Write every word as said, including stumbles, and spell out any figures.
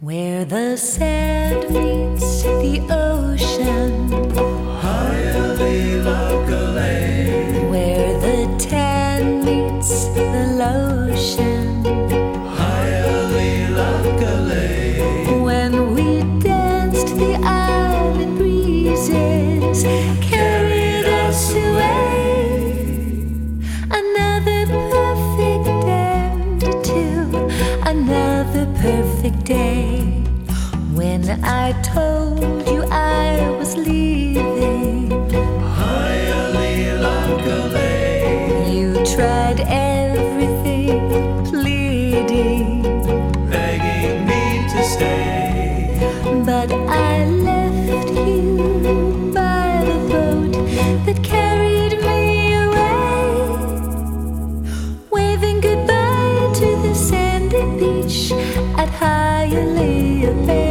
Where the sand meets the ocean, Hialeah, where the tan meets the lotion, Hialeah, when we danced, the island breezes carried us away. Another perfect end to another perfect day. When I told you I was leaving, Hialeah, you tried everything, pleading, begging me to stay. but I left you by the boat that carried me away, waving goodbye to the sandy beach at Hialeah Bay.